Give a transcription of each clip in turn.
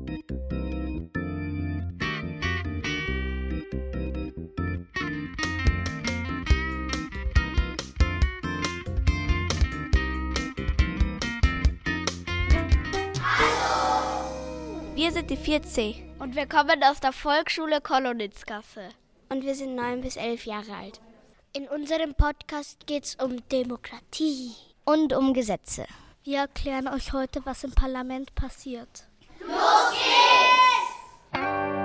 Wir sind die 4C und wir kommen aus der Volksschule Kolonitzgasse. Und wir sind 9 bis 11 Jahre alt. In unserem Podcast geht es um Demokratie und um Gesetze. Wir erklären euch heute, was im Parlament passiert. Los geht's!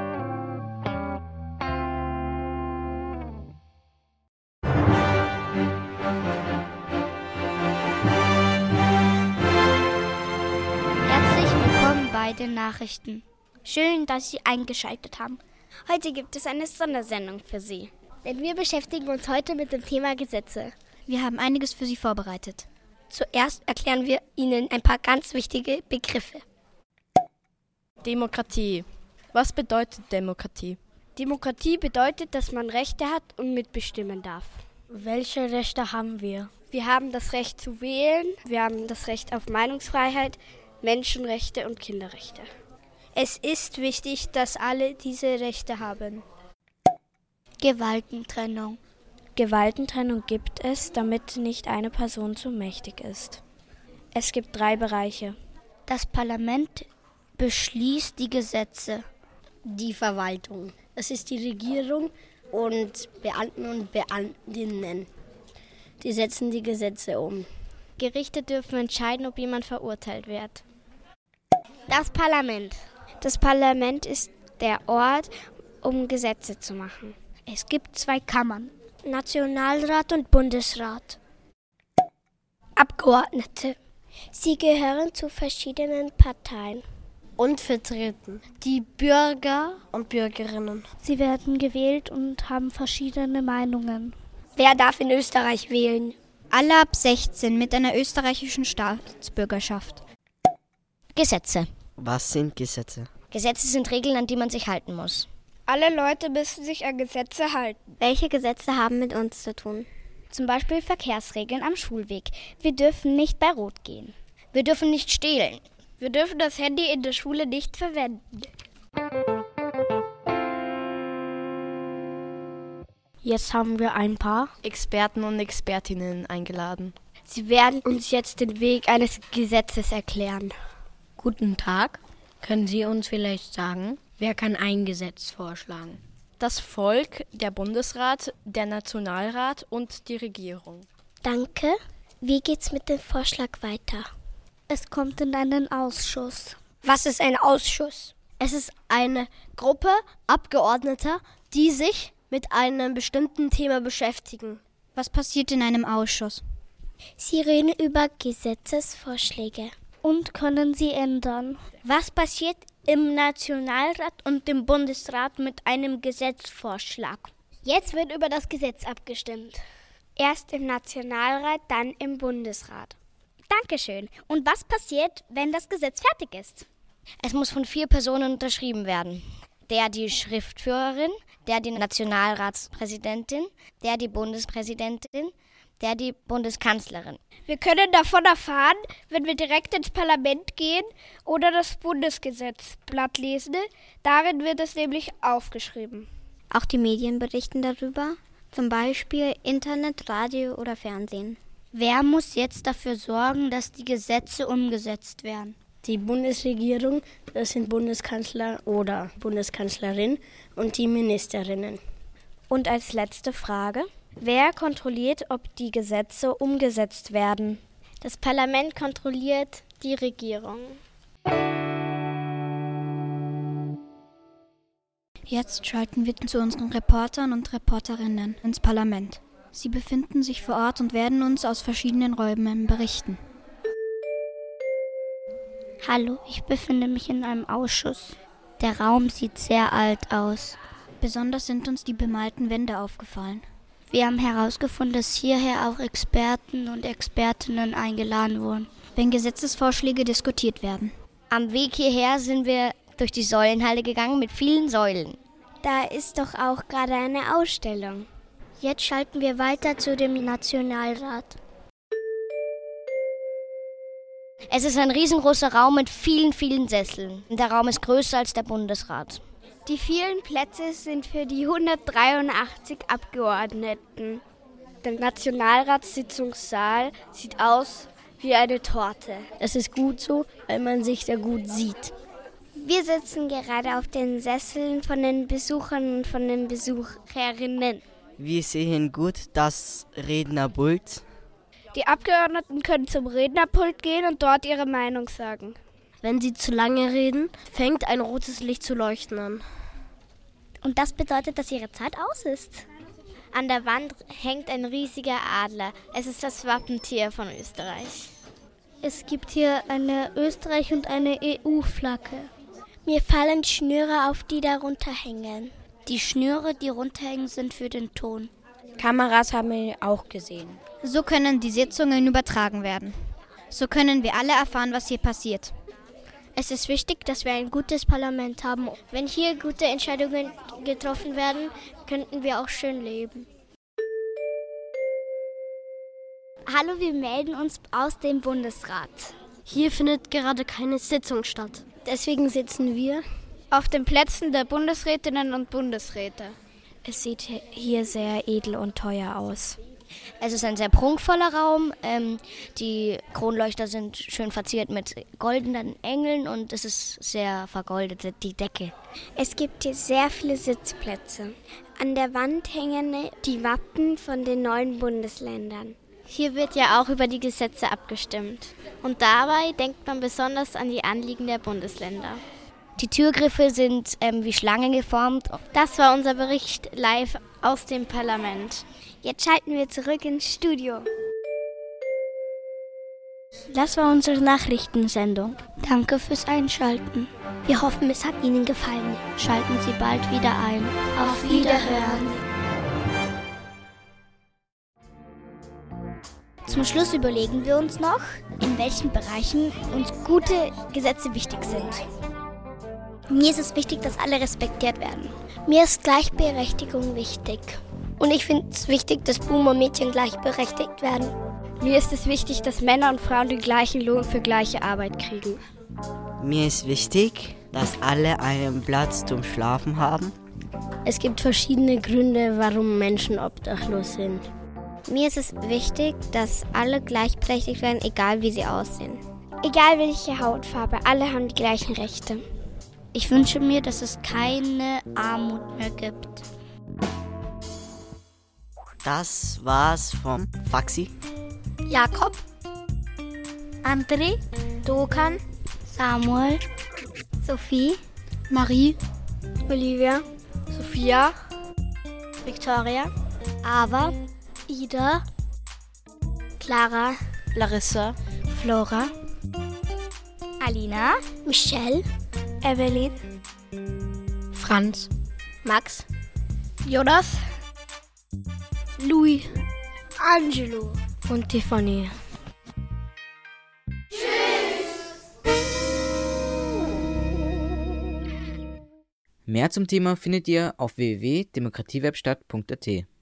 Herzlich willkommen bei den Nachrichten. Schön, dass Sie eingeschaltet haben. Heute gibt es eine Sondersendung für Sie. Denn wir beschäftigen uns heute mit dem Thema Gesetze. Wir haben einiges für Sie vorbereitet. Zuerst erklären wir Ihnen ein paar ganz wichtige Begriffe. Demokratie. Was bedeutet Demokratie? Demokratie bedeutet, dass man Rechte hat und mitbestimmen darf. Welche Rechte haben wir? Wir haben das Recht zu wählen, wir haben das Recht auf Meinungsfreiheit, Menschenrechte und Kinderrechte. Es ist wichtig, dass alle diese Rechte haben. Gewaltentrennung. Gewaltentrennung gibt es, damit nicht eine Person zu mächtig ist. Es gibt 3 Bereiche. Das Parlament beschließt die Gesetze. Die Verwaltung. Das ist die Regierung und Beamten und Beamtinnen. Die setzen die Gesetze um. Gerichte dürfen entscheiden, ob jemand verurteilt wird. Das Parlament. Das Parlament ist der Ort, um Gesetze zu machen. Es gibt 2 Kammern, Nationalrat und Bundesrat. Abgeordnete. Sie gehören zu verschiedenen Parteien. Und vertreten die Bürger und Bürgerinnen. Sie werden gewählt und haben verschiedene Meinungen. Wer darf in Österreich wählen? Alle ab 16 mit einer österreichischen Staatsbürgerschaft. Gesetze. Was sind Gesetze? Gesetze sind Regeln, an die man sich halten muss. Alle Leute müssen sich an Gesetze halten. Welche Gesetze haben mit uns zu tun? Zum Beispiel Verkehrsregeln am Schulweg. Wir dürfen nicht bei Rot gehen. Wir dürfen nicht stehlen. Wir dürfen das Handy in der Schule nicht verwenden. Jetzt haben wir ein paar Experten und Expertinnen eingeladen. Sie werden uns jetzt den Weg eines Gesetzes erklären. Guten Tag. Können Sie uns vielleicht sagen, wer kann ein Gesetz vorschlagen? Das Volk, der Bundesrat, der Nationalrat und die Regierung. Danke. Wie geht's mit dem Vorschlag weiter? Es kommt in einen Ausschuss. Was ist ein Ausschuss? Es ist eine Gruppe Abgeordneter, die sich mit einem bestimmten Thema beschäftigen. Was passiert in einem Ausschuss? Sie reden über Gesetzesvorschläge. Und können sie ändern. Was passiert im Nationalrat und im Bundesrat mit einem Gesetzesvorschlag? Jetzt wird über das Gesetz abgestimmt. Erst im Nationalrat, dann im Bundesrat. Dankeschön. Und was passiert, wenn das Gesetz fertig ist? Es muss von 4 Personen unterschrieben werden. Die Schriftführerin, die Nationalratspräsidentin, die Bundespräsidentin, die Bundeskanzlerin. Wir können davon erfahren, wenn wir direkt ins Parlament gehen oder das Bundesgesetzblatt lesen. Darin wird es nämlich aufgeschrieben. Auch die Medien berichten darüber, zum Beispiel Internet, Radio oder Fernsehen. Wer muss jetzt dafür sorgen, dass die Gesetze umgesetzt werden? Die Bundesregierung, das sind Bundeskanzler oder Bundeskanzlerin und die Ministerinnen. Und als letzte Frage, wer kontrolliert, ob die Gesetze umgesetzt werden? Das Parlament kontrolliert die Regierung. Jetzt schalten wir zu unseren Reportern und Reporterinnen ins Parlament. Sie befinden sich vor Ort und werden uns aus verschiedenen Räumen berichten. Hallo, ich befinde mich in einem Ausschuss. Der Raum sieht sehr alt aus. Besonders sind uns die bemalten Wände aufgefallen. Wir haben herausgefunden, dass hierher auch Experten und Expertinnen eingeladen wurden, wenn Gesetzesvorschläge diskutiert werden. Am Weg hierher sind wir durch die Säulenhalle gegangen mit vielen Säulen. Da ist doch auch gerade eine Ausstellung. Jetzt schalten wir weiter zu dem Nationalrat. Es ist ein riesengroßer Raum mit vielen, vielen Sesseln. Der Raum ist größer als der Bundesrat. Die vielen Plätze sind für die 183 Abgeordneten. Der Nationalratssitzungssaal sieht aus wie eine Torte. Es ist gut so, weil man sich da gut sieht. Wir sitzen gerade auf den Sesseln von den Besuchern und von den Besucherinnen. Wir sehen gut das Rednerpult. Die Abgeordneten können zum Rednerpult gehen und dort ihre Meinung sagen. Wenn sie zu lange reden, fängt ein rotes Licht zu leuchten an. Und das bedeutet, dass ihre Zeit aus ist. An der Wand hängt ein riesiger Adler. Es ist das Wappentier von Österreich. Es gibt hier eine Österreich- und eine EU-Flagge. Mir fallen Schnüre auf, die darunter hängen. Die Schnüre, die runterhängen, sind für den Ton. Kameras haben wir auch gesehen. So können die Sitzungen übertragen werden. So können wir alle erfahren, was hier passiert. Es ist wichtig, dass wir ein gutes Parlament haben. Wenn hier gute Entscheidungen getroffen werden, könnten wir auch schön leben. Hallo, wir melden uns aus dem Bundesrat. Hier findet gerade keine Sitzung statt. Deswegen sitzen wir Auf den Plätzen der Bundesrätinnen und Bundesräte. Es sieht hier sehr edel und teuer aus. Es ist ein sehr prunkvoller Raum. Die Kronleuchter sind schön verziert mit goldenen Engeln und es ist sehr vergoldet, die Decke. Es gibt hier sehr viele Sitzplätze. An der Wand hängen die Wappen von den 9 Bundesländern. Hier wird ja auch über die Gesetze abgestimmt. Und dabei denkt man besonders an die Anliegen der Bundesländer. Die Türgriffe sind wie Schlangen geformt. Das war unser Bericht live aus dem Parlament. Jetzt schalten wir zurück ins Studio. Das war unsere Nachrichtensendung. Danke fürs Einschalten. Wir hoffen, es hat Ihnen gefallen. Schalten Sie bald wieder ein. Auf Wiederhören. Zum Schluss überlegen wir uns noch, in welchen Bereichen uns gute Gesetze wichtig sind. Mir ist es wichtig, dass alle respektiert werden. Mir ist Gleichberechtigung wichtig. Und ich finde es wichtig, dass Buben und Mädchen gleichberechtigt werden. Mir ist es wichtig, dass Männer und Frauen den gleichen Lohn für gleiche Arbeit kriegen. Mir ist wichtig, dass alle einen Platz zum Schlafen haben. Es gibt verschiedene Gründe, warum Menschen obdachlos sind. Mir ist es wichtig, dass alle gleichberechtigt werden, egal wie sie aussehen. Egal welche Hautfarbe, alle haben die gleichen Rechte. Ich wünsche mir, dass es keine Armut mehr gibt. Das war's vom Faxi. Jakob, André, Dokan, Samuel, Sophie, Marie, Olivia, Sophia, Victoria, Ava, Ida, Clara, Larissa, Flora, Alina, Michelle, Evelyn, Franz, Max, Jonas, Louis, Angelo und Tiffany. Mehr zum Thema findet ihr auf www.demokratiewebstadt.at.